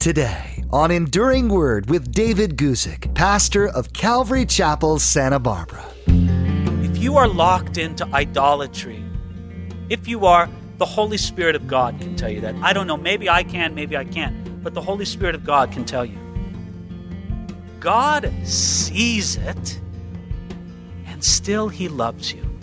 Today on Enduring Word with David Guzik, pastor of Calvary Chapel, Santa Barbara. If you are locked into idolatry, if you are, the Holy Spirit of God can tell you that. I don't know, maybe I can, maybe I can't, but the Holy Spirit of God can tell you. God sees it, and still He loves you.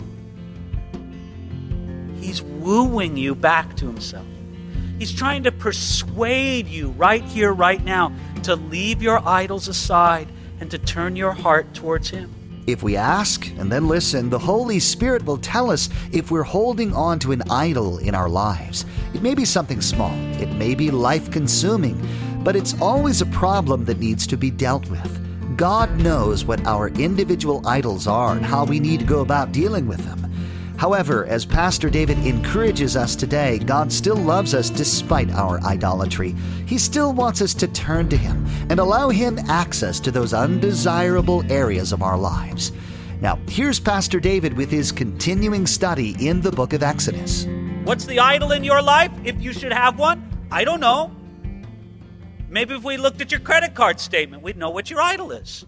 He's wooing you back to Himself. He's trying to persuade you right here, right now, to leave your idols aside and to turn your heart towards Him. If we ask and then listen, the Holy Spirit will tell us if we're holding on to an idol in our lives. It may be something small, it may be life-consuming, but it's always a problem that needs to be dealt with. God knows what our individual idols are and how we need to go about dealing with them. However, as Pastor David encourages us today, God still loves us despite our idolatry. He still wants us to turn to Him and allow Him access to those undesirable areas of our lives. Now, here's Pastor David with his continuing study in the book of Exodus. What's the idol in your life, if you should have one? I don't know. Maybe if we looked at your credit card statement, we'd know what your idol is.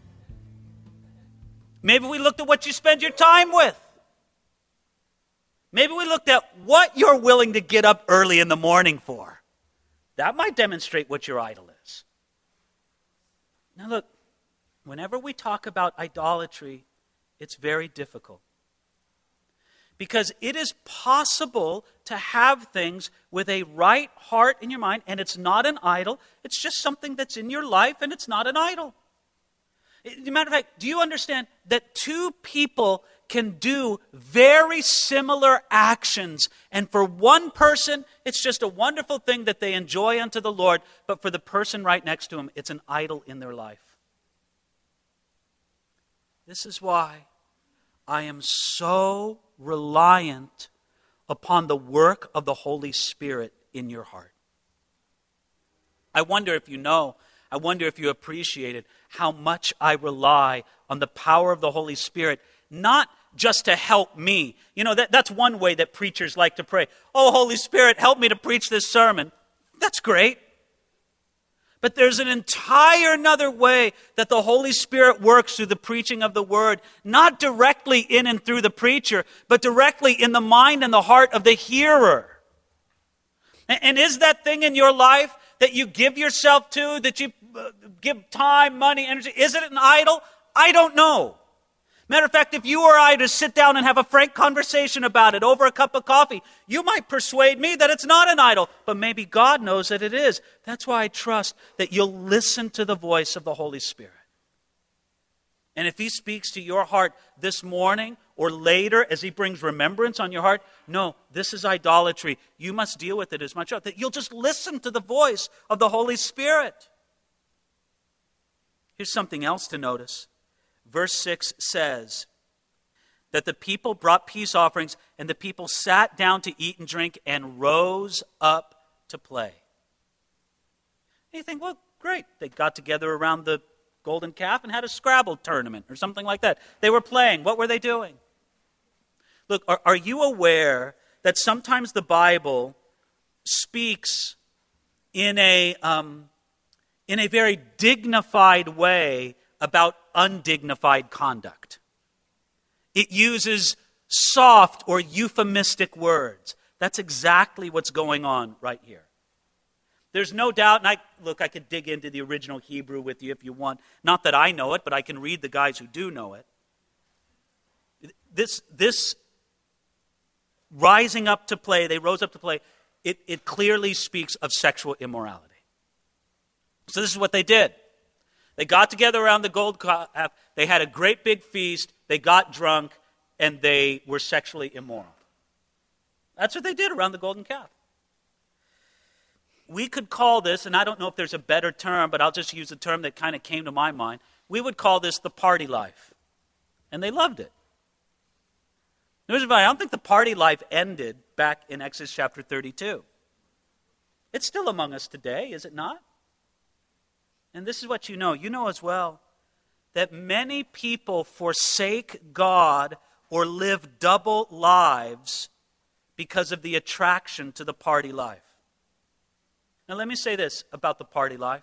Maybe we looked at what you spend your time with. Maybe we looked at what you're willing to get up early in the morning for. That might demonstrate what your idol is. Now look, whenever we talk about idolatry, it's very difficult. Because it is possible to have things with a right heart in your mind, and it's not an idol. It's just something that's in your life, and it's not an idol. As a matter of fact, do you understand that two people can do very similar actions, and for one person, it's just a wonderful thing that they enjoy unto the Lord, but for the person right next to him, it's an idol in their life. This is why I am so reliant upon the work of the Holy Spirit in your heart. I wonder if you know, I wonder if you appreciated how much I rely on the power of the Holy Spirit, not just to help me. You know, that's one way that preachers like to pray. Oh, Holy Spirit, help me to preach this sermon. That's great. But there's an entire another way that the Holy Spirit works through the preaching of the Word, not directly in and through the preacher, but directly in the mind and the heart of the hearer. And is that thing in your life that you give yourself to, that you give time, money, energy, is it an idol? I don't know. Matter of fact, if you or I to sit down and have a frank conversation about it over a cup of coffee, you might persuade me that it's not an idol, but maybe God knows that it is. That's why I trust that you'll listen to the voice of the Holy Spirit. And if He speaks to your heart this morning or later as He brings remembrance on your heart, no, this is idolatry. You must deal with it as much as that you'll just listen to the voice of the Holy Spirit. Here's something else to notice. Verse 6 says that the people brought peace offerings and the people sat down to eat and drink and rose up to play. And you think, well, great. They got together around the golden calf and had a Scrabble tournament or something like that. They were playing. What were they doing? Look, are you aware that sometimes the Bible speaks in a very dignified way about undignified conduct? It uses soft or euphemistic words. That's exactly what's going on right here. There's no doubt, and I could dig into the original Hebrew with you if you want. Not that I know it, but I can read the guys who do know it. This rising up to play, they rose up to play, it clearly speaks of sexual immorality. So this is what they did. They got together around the gold calf, they had a great big feast, they got drunk, and they were sexually immoral. That's what they did around the golden calf. We could call this, and I don't know if there's a better term, but I'll just use a term that kind of came to my mind. We would call this the party life. And they loved it. I don't think the party life ended back in Exodus chapter 32. It's still among us today, is it not? And this is what you know. You know as well that many people forsake God or live double lives because of the attraction to the party life. Now let me say this about the party life.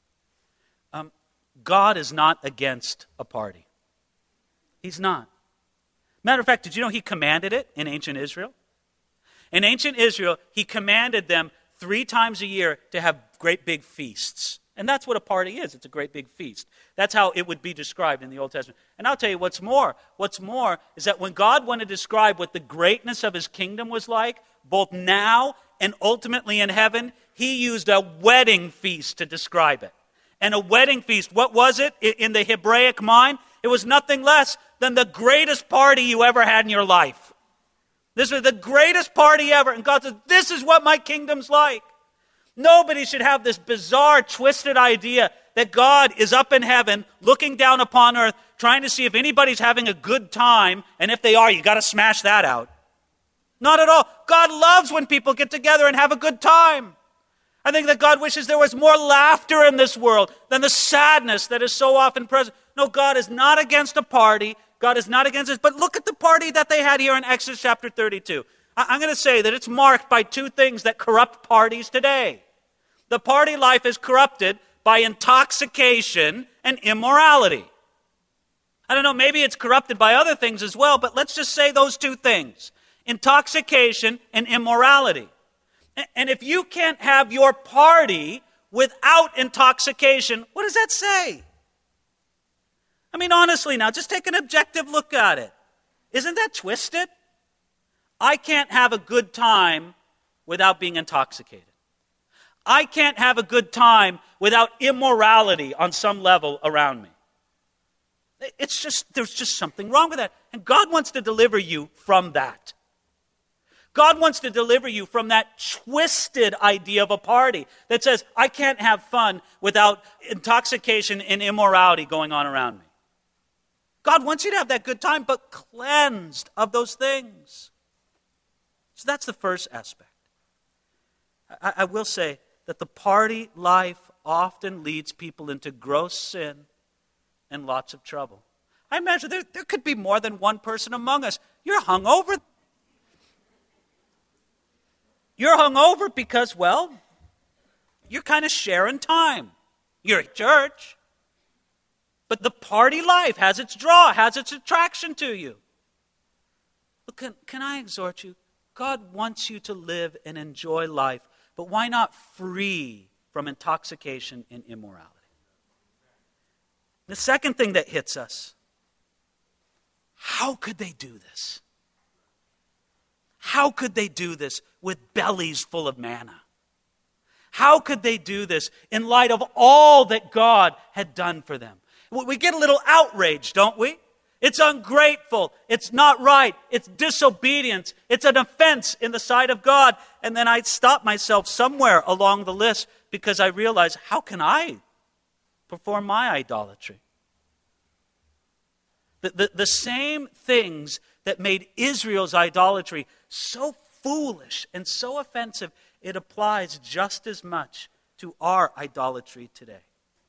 God is not against a party. He's not. Matter of fact, did you know he commanded it in ancient Israel? In ancient Israel, he commanded them 3 times a year to have great big feasts. And that's what a party is. It's a great big feast. That's how it would be described in the Old Testament. And I'll tell you what's more. What's more is that when God wanted to describe what the greatness of his kingdom was like, both now and ultimately in heaven, he used a wedding feast to describe it. And a wedding feast, what was it in the Hebraic mind? It was nothing less than the greatest party you ever had in your life. This was the greatest party ever. And God says, this is what my kingdom's like. Nobody should have this bizarre, twisted idea that God is up in heaven, looking down upon earth, trying to see if anybody's having a good time. And if they are, you got to smash that out. Not at all. God loves when people get together and have a good time. I think that God wishes there was more laughter in this world than the sadness that is so often present. No, God is not against a party. God is not against this. But look at the party that they had here in Exodus chapter 32. I'm going to say that it's marked by 2 things that corrupt parties today. The party life is corrupted by intoxication and immorality. I don't know, maybe it's corrupted by other things as well, but let's just say those 2 things. Intoxication and immorality. And if you can't have your party without intoxication, what does that say? I mean, honestly now, just take an objective look at it. Isn't that twisted? I can't have a good time without being intoxicated. I can't have a good time without immorality on some level around me. There's just something wrong with that. And God wants to deliver you from that. God wants to deliver you from that twisted idea of a party that says, I can't have fun without intoxication and immorality going on around me. God wants you to have that good time, but cleansed of those things. So that's the first aspect. I will say that the party life often leads people into gross sin and lots of trouble. I imagine there could be more than one person among us. You're hungover. You're hungover because, well, you're kind of sharing time. You're at church. But the party life has its draw, has its attraction to you. Look, can I exhort you? God wants you to live and enjoy life, but why not free from intoxication and immorality? The second thing that hits us, how could they do this? How could they do this with bellies full of manna? How could they do this in light of all that God had done for them? We get a little outraged, don't we? It's ungrateful. It's not right. It's disobedience. It's an offense in the sight of God. And then I stop myself somewhere along the list because I realize, how can I perform my idolatry? The same things that made Israel's idolatry so foolish and so offensive, it applies just as much to our idolatry today.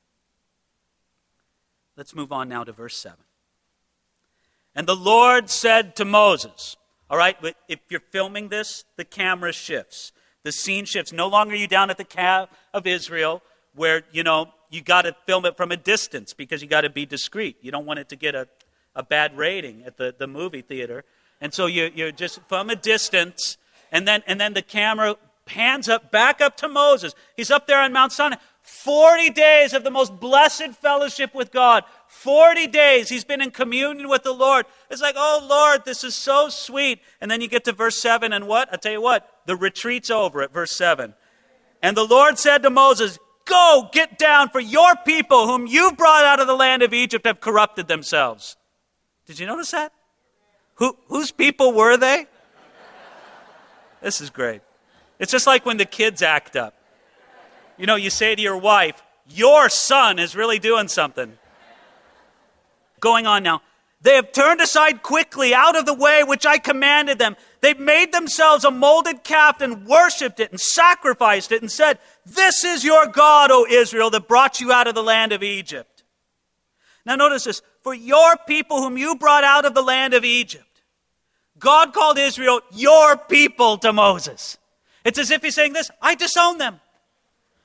Let's move on now to verse 7. And the Lord said to Moses, all right, if you're filming this, the camera shifts. The scene shifts. No longer are you down at the camp of Israel where, you got to film it from a distance because you got to be discreet. You don't want it to get a bad rating at the movie theater. And so you're just from a distance, and then the camera pans back up to Moses. He's up there on Mount Sinai. 40 days of the most blessed fellowship with God. 40 days he's been in communion with the Lord. It's like, oh Lord, this is so sweet. And then you get to verse 7 and what? I'll tell you what, the retreat's over at verse 7. And the Lord said to Moses, go, get down, for your people whom you brought out of the land of Egypt have corrupted themselves. Did you notice that? Whose people were they? This is great. It's just like when the kids act up. You say to your wife, your son is really doing something. Going on now. They have turned aside quickly out of the way which I commanded them. They've made themselves a molded calf and worshipped it and sacrificed it and said, this is your God, O Israel, that brought you out of the land of Egypt. Now notice this. For your people whom you brought out of the land of Egypt. God called Israel your people to Moses. It's as if he's saying this, I disown them.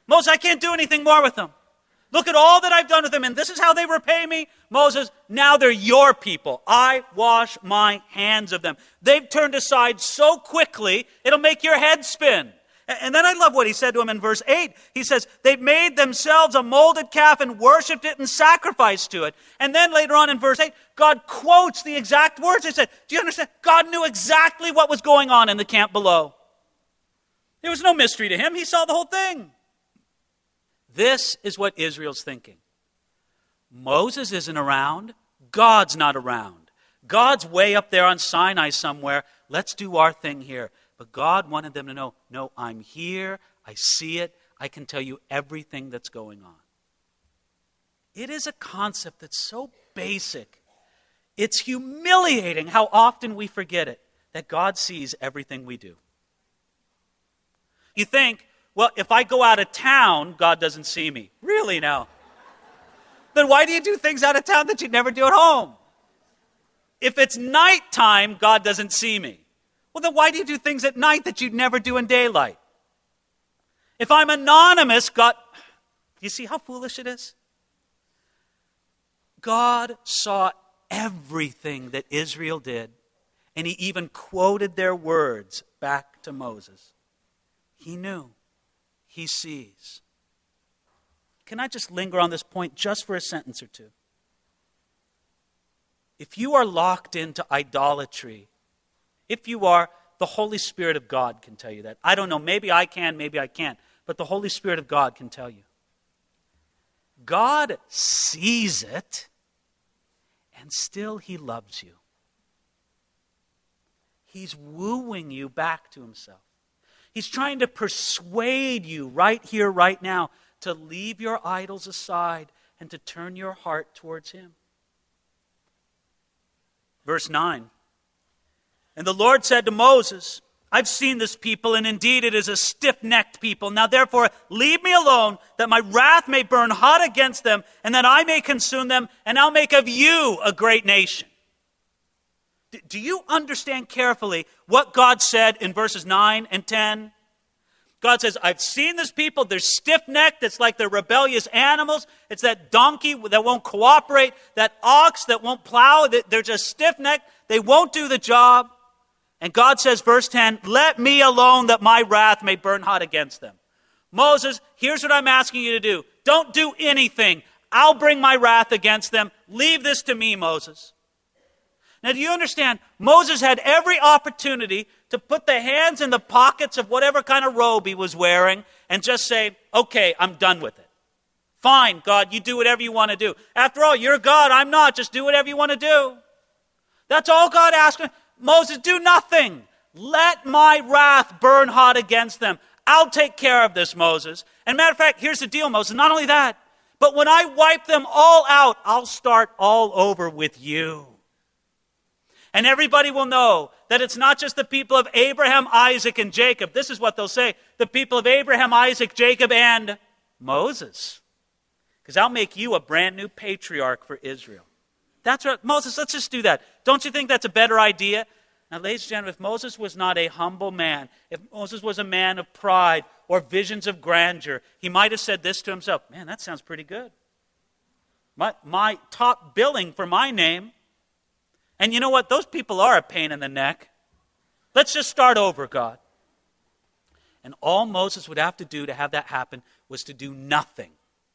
Moses, I can't do anything more with them. Look at all that I've done with them, and this is how they repay me. Moses, now they're your people. I wash my hands of them. They've turned aside so quickly, it'll make your head spin. And then I love what he said to him in verse 8. He says, they've made themselves a molded calf and worshipped it and sacrificed to it. And then later on in verse 8, God quotes the exact words. He said, do you understand? God knew exactly what was going on in the camp below. There was no mystery to him. He saw the whole thing. This is what Israel's thinking. Moses isn't around. God's not around. God's way up there on Sinai somewhere. Let's do our thing here. But God wanted them to know, no, I'm here. I see it. I can tell you everything that's going on. It is a concept that's so basic. It's humiliating how often we forget it, that God sees everything we do. You think, well, if I go out of town, God doesn't see me. Really now? Then why do you do things out of town that you'd never do at home? If it's nighttime, God doesn't see me. Well, then why do you do things at night that you'd never do in daylight? If I'm anonymous, God... Do you see how foolish it is? God saw everything that Israel did, and he even quoted their words back to Moses. He knew. He sees. Can I just linger on this point just for a sentence or two? If you are locked into idolatry, if you are, the Holy Spirit of God can tell you that. I don't know, maybe I can, maybe I can't, but the Holy Spirit of God can tell you. God sees it, and still he loves you. He's wooing you back to himself. He's trying to persuade you right here, right now, to leave your idols aside and to turn your heart towards him. Verse 9. And the Lord said to Moses, I've seen this people, and indeed it is a stiff-necked people. Now therefore, leave me alone, that my wrath may burn hot against them, and that I may consume them, and I'll make of you a great nation. Do you understand carefully what God said in verses 9 and 10? God says, I've seen this people. They're stiff-necked. It's like they're rebellious animals. It's that donkey that won't cooperate, that ox that won't plow. They're just stiff-necked. They won't do the job. And God says, verse 10, let me alone that my wrath may burn hot against them. Moses, here's what I'm asking you to do. Don't do anything. I'll bring my wrath against them. Leave this to me, Moses. Now, do you understand? Moses had every opportunity to put the hands in the pockets of whatever kind of robe he was wearing and just say, okay, I'm done with it. Fine, God, you do whatever you want to do. After all, you're God, I'm not. Just do whatever you want to do. That's all God asked him. Moses, do nothing. Let my wrath burn hot against them. I'll take care of this, Moses. And matter of fact, here's the deal, Moses. Not only that, but when I wipe them all out, I'll start all over with you. And everybody will know that it's not just the people of Abraham, Isaac, and Jacob. This is what they'll say. The people of Abraham, Isaac, Jacob, and Moses. Because I'll make you a brand new patriarch for Israel. That's right. Moses, let's just do that. Don't you think that's a better idea? Now, ladies and gentlemen, if Moses was not a humble man, if Moses was a man of pride or visions of grandeur, he might have said this to himself, man, that sounds pretty good. My top billing for my name. And you know what? Those people are a pain in the neck. Let's just start over, God. And all Moses would have to do to have that happen was to do nothing.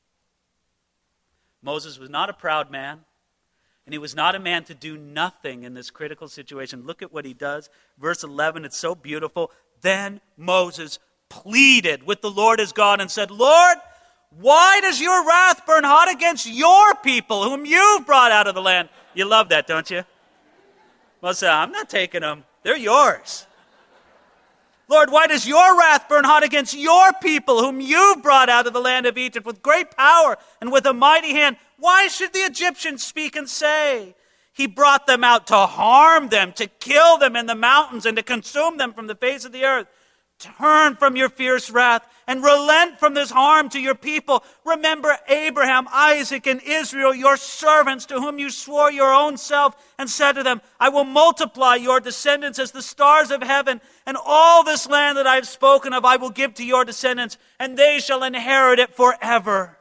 Moses was not a proud man, and he was not a man to do nothing in this critical situation. Look at what he does. Verse 11, it's so beautiful. Then Moses pleaded with the Lord his God and said, Lord, why does your wrath burn hot against your people whom you've brought out of the land? You love that, don't you? Moses said, I'm not taking them. They're yours. Lord, why does your wrath burn hot against your people whom you've brought out of the land of Egypt with great power and with a mighty hand? Why should the Egyptians speak and say, he brought them out to harm them, to kill them in the mountains and to consume them from the face of the earth? turn from your fierce wrath and relent from this harm to your people. Remember Abraham, Isaac, and Israel, your servants, to whom you swore your own self and said to them, I will multiply your descendants as the stars of heaven, and all this land that I have spoken of I will give to your descendants, and they shall inherit it forever.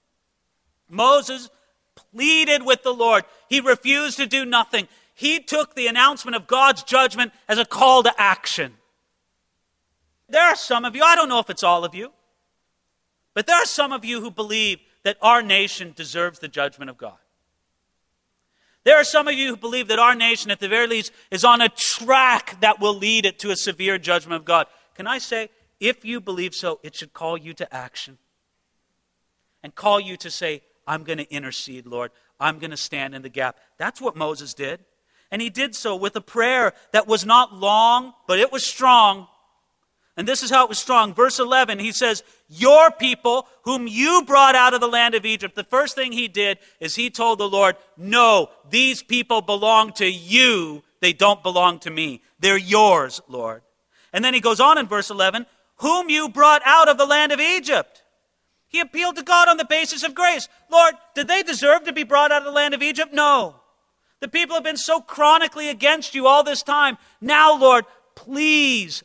Moses pleaded with the Lord. He refused to do nothing. He took the announcement of God's judgment as a call to action. There are some of you, I don't know if it's all of you, but there are some of you who believe that our nation deserves the judgment of God. There are some of you who believe that our nation, at the very least, is on a track that will lead it to a severe judgment of God. Can I say, if you believe so, it should call you to action and call you to say, I'm going to intercede, Lord. I'm going to stand in the gap. That's what Moses did. And he did so with a prayer that was not long, but it was strong. And this is how it was strong. Verse 11, he says, your people whom you brought out of the land of Egypt. The first thing he did is he told the Lord, no, these people belong to you. They don't belong to me. They're yours, Lord. And then he goes on in verse 11, whom you brought out of the land of Egypt. He appealed to God on the basis of grace. Lord, did they deserve to be brought out of the land of Egypt? No. The people have been so chronically against you all this time. Now, Lord, please,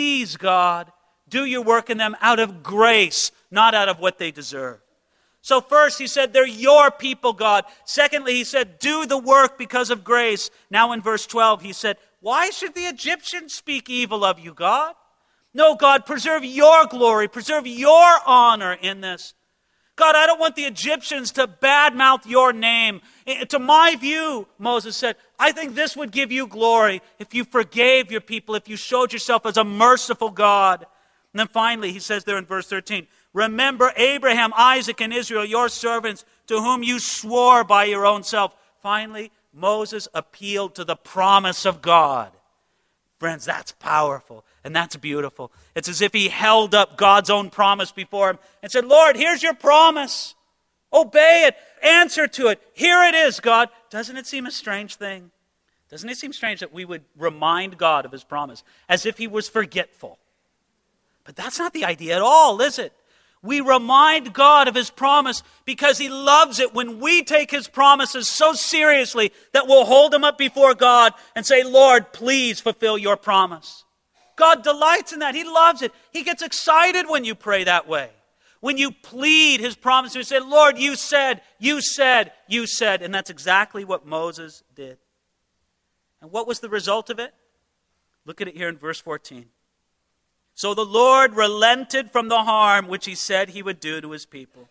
God, do your work in them out of grace, not out of what they deserve. So first, he said, they're your people, God. Secondly, he said, do the work because of grace. Now in verse 12, he said, why should the Egyptians speak evil of you, God? No, God, preserve your glory, preserve your honor in this. God, I don't want the Egyptians to badmouth your name. To my view, Moses said, I think this would give you glory if you forgave your people, if you showed yourself as a merciful God. And then finally, he says there in verse 13, remember Abraham, Isaac, and Israel, your servants, to whom you swore by your own self. Finally, Moses appealed to the promise of God. Friends, that's powerful and that's beautiful. It's as if he held up God's own promise before him and said, Lord, here's your promise. Obey it. Answer to it. Here it is, God. Doesn't it seem a strange thing? Doesn't it seem strange that we would remind God of his promise as if he was forgetful? But that's not the idea at all, is it? We remind God of his promise because he loves it when we take his promises so seriously that we'll hold them up before God and say, Lord, please fulfill your promise. God delights in that. He loves it. He gets excited when you pray that way. When you plead his promise, you say, Lord, you said. And that's exactly what Moses did. And what was the result of it? Look at it here in verse 14. So the Lord relented from the harm which he said he would do to his people.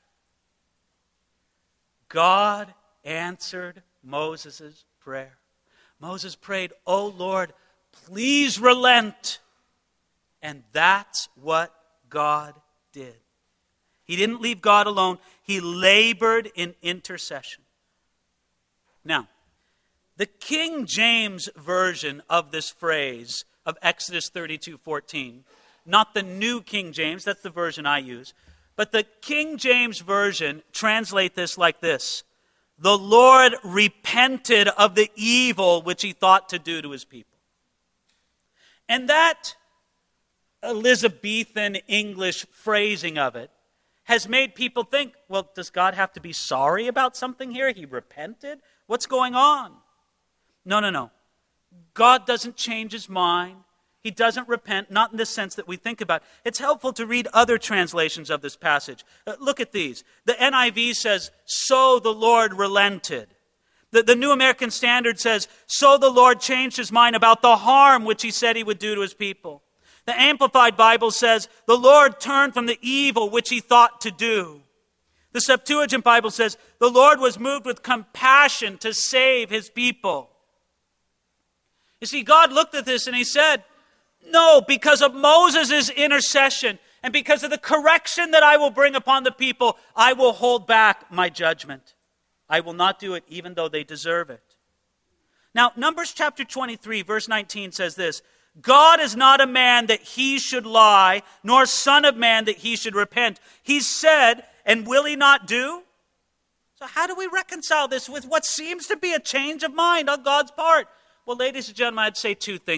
God answered Moses' prayer. Moses prayed, oh Lord, please relent. And that's what God did. He didn't leave God alone. He labored in intercession. Now, the King James version of this phrase of Exodus 32:14, not the New King James, that's the version I use, but the King James version translate this like this: the Lord repented of the evil which he thought to do to his people. And that Elizabethan English phrasing of it has made people think, well, does God have to be sorry about something here? He repented? What's going on? No. God doesn't change his mind. He doesn't repent, not in the sense that we think about. It's helpful to read other translations of this passage. Look at these. The NIV says, so the Lord relented. The New American Standard says, so the Lord changed his mind about the harm which he said he would do to his people. The Amplified Bible says, the Lord turned from the evil which he thought to do. The Septuagint Bible says, the Lord was moved with compassion to save his people. You see, God looked at this and he said, no, because of Moses' intercession and because of the correction that I will bring upon the people, I will hold back my judgment. I will not do it even though they deserve it. Now, Numbers chapter 23, verse 19 says this: God is not a man that he should lie, nor son of man that he should repent. He said, and will he not do? So how do we reconcile this with what seems to be a change of mind on God's part? Well, ladies and gentlemen, I'd say two things.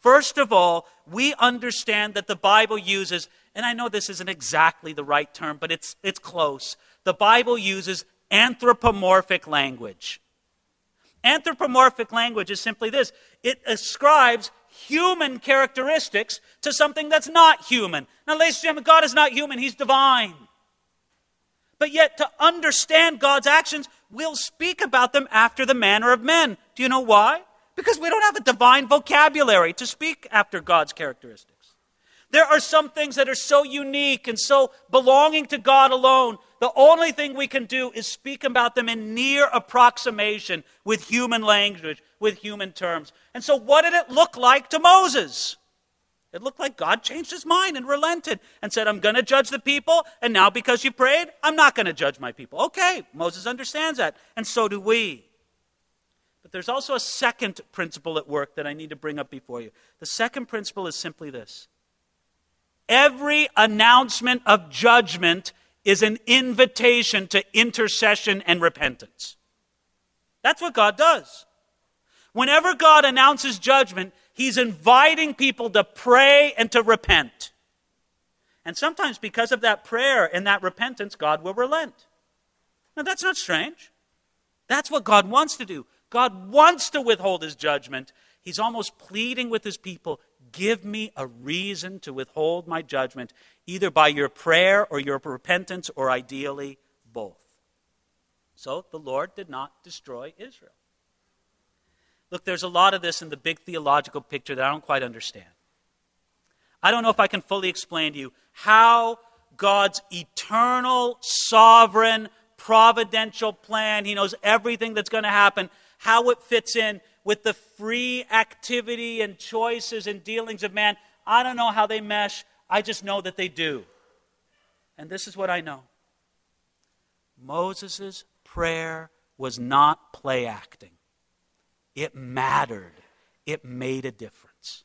First of all, we understand that the Bible uses, and I know this isn't exactly the right term, but it's close. The Bible uses anthropomorphic language. Anthropomorphic language is simply this. It ascribes human characteristics to something that's not human. Now, ladies and gentlemen, God is not human. He's divine. But yet, to understand God's actions, we'll speak about them after the manner of men. Do you know why? Because we don't have a divine vocabulary to speak after God's characteristics. There are some things that are so unique and so belonging to God alone. The only thing we can do is speak about them in near approximation with human language, with human terms. And so what did it look like to Moses? It looked like God changed his mind and relented and said, I'm going to judge the people, and now because you prayed, I'm not going to judge my people. Okay, Moses understands that, and so do we. But there's also a second principle at work that I need to bring up before you. The second principle is simply this. Every announcement of judgment is an invitation to intercession and repentance. That's what God does. Whenever God announces judgment, he's inviting people to pray and to repent. And sometimes because of that prayer and that repentance, God will relent. Now that's not strange. That's what God wants to do. God wants to withhold his judgment. He's almost pleading with his people, give me a reason to withhold my judgment, either by your prayer or your repentance, or ideally both. So the Lord did not destroy Israel. Look, there's a lot of this in the big theological picture that I don't quite understand. I don't know if I can fully explain to you how God's eternal, sovereign, providential plan, he knows everything that's going to happen, how it fits in with the free activity and choices and dealings of man. I don't know how they mesh. I just know that they do. And this is what I know. Moses' prayer was not play acting. It mattered. It made a difference.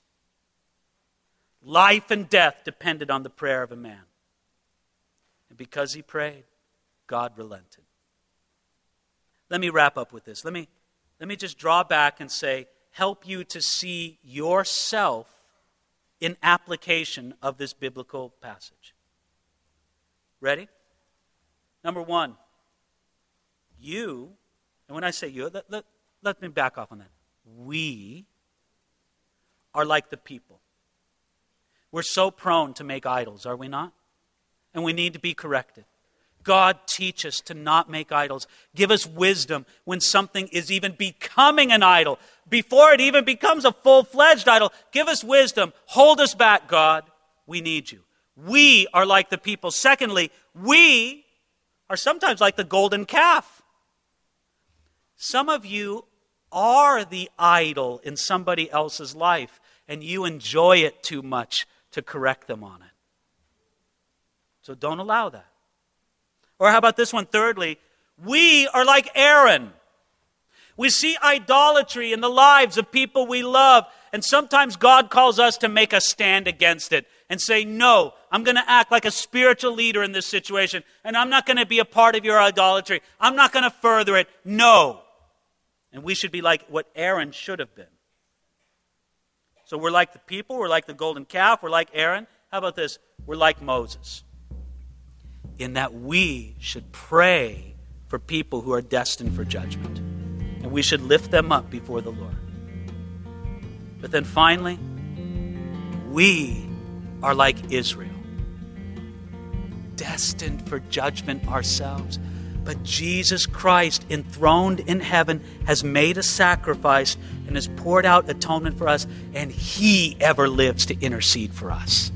Life and death depended on the prayer of a man. And because he prayed, God relented. Let me wrap up with this. Let me just draw back and say, help you to see yourself in application of this biblical passage. Ready? Number one, you, and when I say you, let me back off on that. We are like the people. We're so prone to make idols, are we not? And we need to be corrected. God, teach us to not make idols. Give us wisdom when something is even becoming an idol. Before it even becomes a full-fledged idol, give us wisdom. Hold us back, God. We need you. We are like the people. Secondly, we are sometimes like the golden calf. Some of you are the idol in somebody else's life, and you enjoy it too much to correct them on it. So don't allow that. Or how about this one? Thirdly, we are like Aaron. We see idolatry in the lives of people we love, and sometimes God calls us to make a stand against it and say, no, I'm going to act like a spiritual leader in this situation, and I'm not going to be a part of your idolatry. I'm not going to further it. No. And we should be like what Aaron should have been. So we're like the people, we're like the golden calf, we're like Aaron. How about this? We're like Moses. In that we should pray for people who are destined for judgment. And we should lift them up before the Lord. But then finally, we are like Israel. Destined for judgment ourselves. But Jesus Christ, enthroned in heaven, has made a sacrifice and has poured out atonement for us, and he ever lives to intercede for us.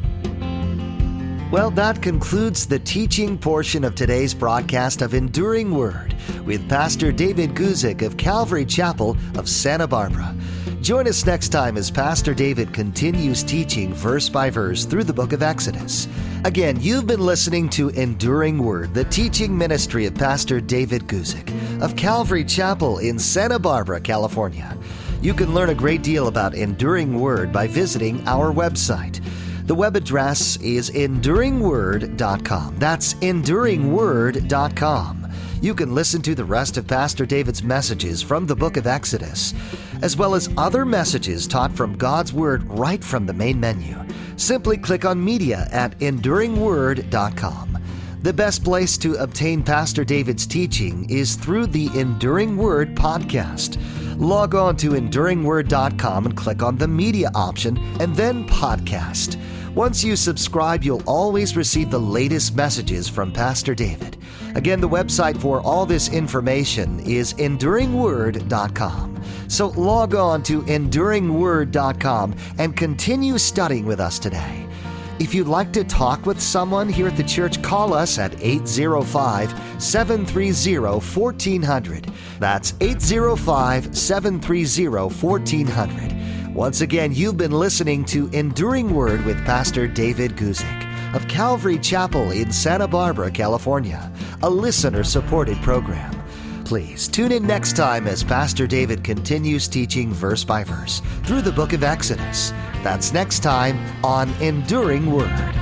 Well, that concludes the teaching portion of today's broadcast of Enduring Word with Pastor David Guzik of Calvary Chapel of Santa Barbara. Join us next time as Pastor David continues teaching verse by verse through the book of Exodus. Again, you've been listening to Enduring Word, the teaching ministry of Pastor David Guzik of Calvary Chapel in Santa Barbara, California. You can learn a great deal about Enduring Word by visiting our website. The web address is enduringword.com. That's enduringword.com. You can listen to the rest of Pastor David's messages from the book of Exodus, as well as other messages taught from God's Word right from the main menu. Simply click on Media at EnduringWord.com. The best place to obtain Pastor David's teaching is through the Enduring Word podcast. Log on to EnduringWord.com and click on the Media option and then Podcast. Once you subscribe, you'll always receive the latest messages from Pastor David. Again, the website for all this information is EnduringWord.com. So log on to EnduringWord.com and continue studying with us today. If you'd like to talk with someone here at the church, call us at 805-730-1400. That's 805-730-1400. Once again, you've been listening to Enduring Word with Pastor David Guzik of Calvary Chapel in Santa Barbara, California, a listener-supported program. Please tune in next time as Pastor David continues teaching verse by verse through the book of Exodus. That's next time on Enduring Word.